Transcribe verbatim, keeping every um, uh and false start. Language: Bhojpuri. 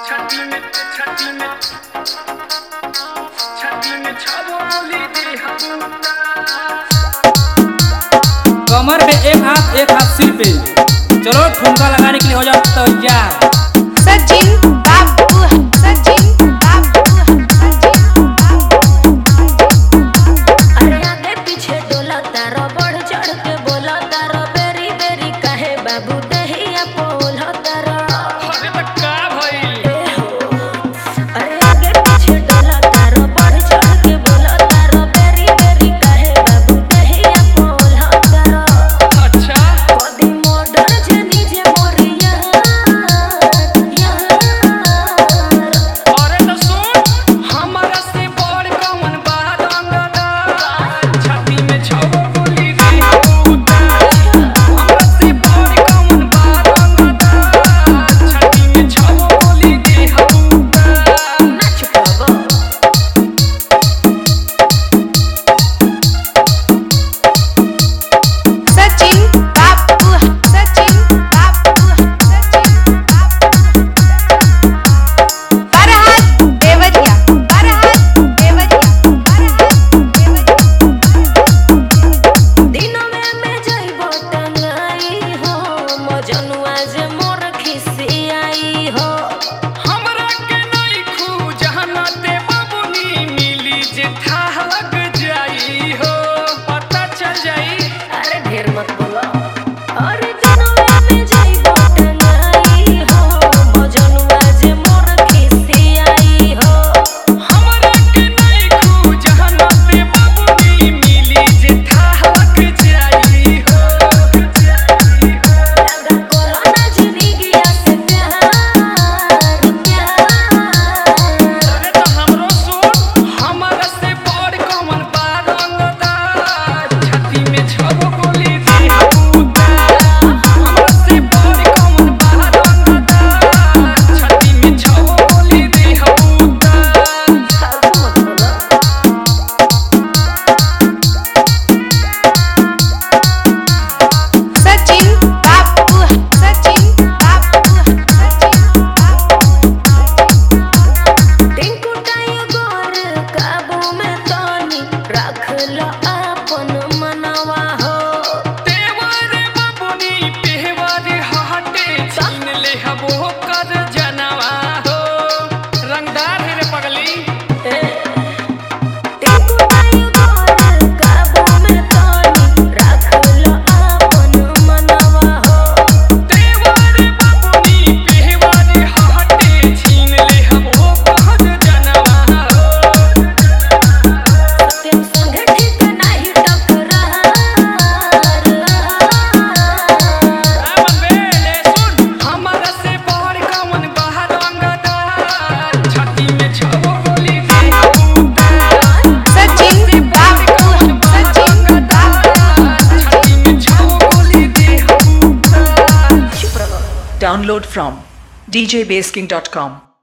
कमर पे एक हाथ एक हाथ सिर पे, चलो ठुमका लगाने के लिए हो जाओ तैयार। सचिन बाबू, सचिन बाबू, सचिन बाबू। अरे आगे पीछे डोला तारो, बढ़ चढ़ के बोला तारो, बेरी बेरी कहे बाबू दहिया पोला तारो। अरे बक्का भाई, अरे आगे पीछे डोला तारो, बढ़ चढ़ के बोला तारो, बेरी बेरी कहे बाबू दहिया पोला तारो। अच्छा कदी मोडर जनी जे मोरिया यार। अरे तो सुन, हमारा से बड़ कौन बात अंगदा, छाती में छो गोली दी बूता। हमारा से बड़ कौन बात अंगदा, छाती में छो गोली दी बूता। नाच पाबो सचिन बाबू, सचिन बाबू, सचिन बाबू। फरहाद देवरिया, फरहाद देवरिया, फरहाद देवरिया। दिनों में मैं जाइबो टंगाई हो, मजनुआ जे मोर खिसियाई हो। हमरा के नहीं खू जहाना ते बाबूनी मिली जे था लग जाई हो, पता चल जाई। अरे ढेर मत बोलो। अरे दिनों में मैं जाइबो टंगाई हो, मजनुआ जे मोर खिसियाई हो। हमरा के नहीं खू जहाना ते बाबूनी मिली जे था लग जाई हो, जाई हो। लगा कोरोना जिंदगिया से प्यार प्यार। अरे तो हमरो सुन, हमारा से बड़ कौन बात अंगदा, छाती में छो गोली दी बूता। हमारा से बड़ कौन बात अंगदा, छाती में छो गोली दी बूता। फालतू मत बोलो। सचिन बाबू, सचिन बाबू, सचिन बाबू। टिंकू टाइगर काबू में तानी, रख लो अपन मनवा हो। तेवर बाबूनी पेवर हटे, छीन ले हबो कर जनवा हो। रंगदार है रे पगली। टिंकू टाइगर काबू में तानी, रख लो अपन मनवा हो। तेवर बाबूनी पेवर हटे, छीन ले हबो कर जनवा हो। सत्यम संग ठीक नाही टकरार। हमारा से बड़ कौन बाहर अंगदा, छाती में छो गोली दी बूता। सचिन बाबू, सचिन बाबू। छाती में छो गोली दी बूता। चुप रहो। Download from d j base king dot com.